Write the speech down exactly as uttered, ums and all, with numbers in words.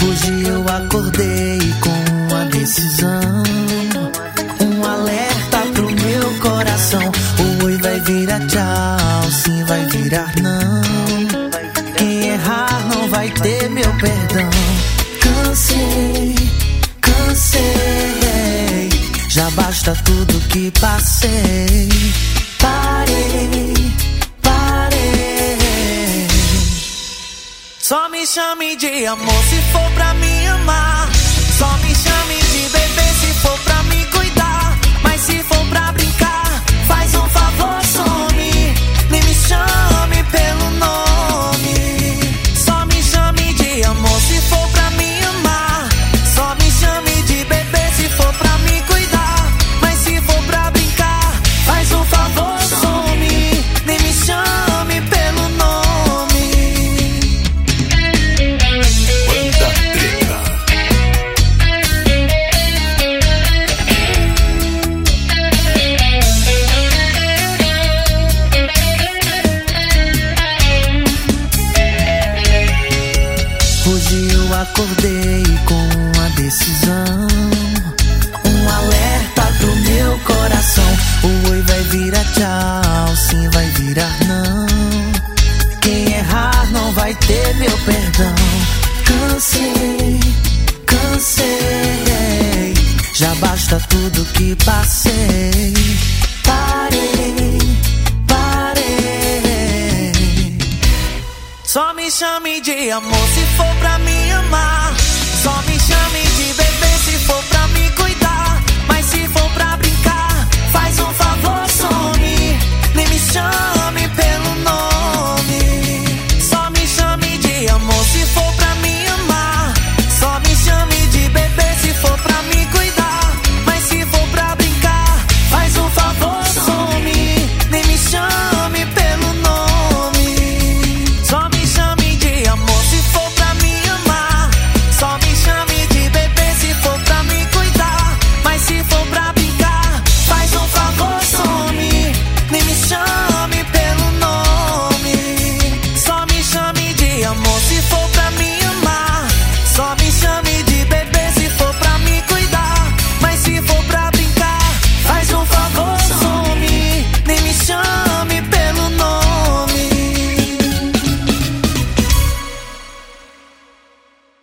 Hoje eu acordei com uma decisão, um alerta pro meu coração. O oi vai virar tchau, sim vai virar não. Quem errar não vai ter meu perdão. Cansei, cansei, já basta tudo que passei. Parei, parei. Só me chame de amor se for pra me amar. Só me chame de bebê se for pra me cuidar. Mas se for pra brincar, faz um favor, some. Nem me chame pelo nome. Só me chame de amor se for pra me amar. Só me chame de bebê se for pra me cuidar. Mas se for pra brincar, faz um favor, some. Nem me chame pelo nome. Hoje eu acordei com uma decisão, um alerta pro meu coração. O oi vai virar tchau, sim vai virar não. Quem errar não vai ter meu perdão. Cansei, cansei, já basta tudo que passei. Parei, parei. Só me chame de amor se for pra me amar.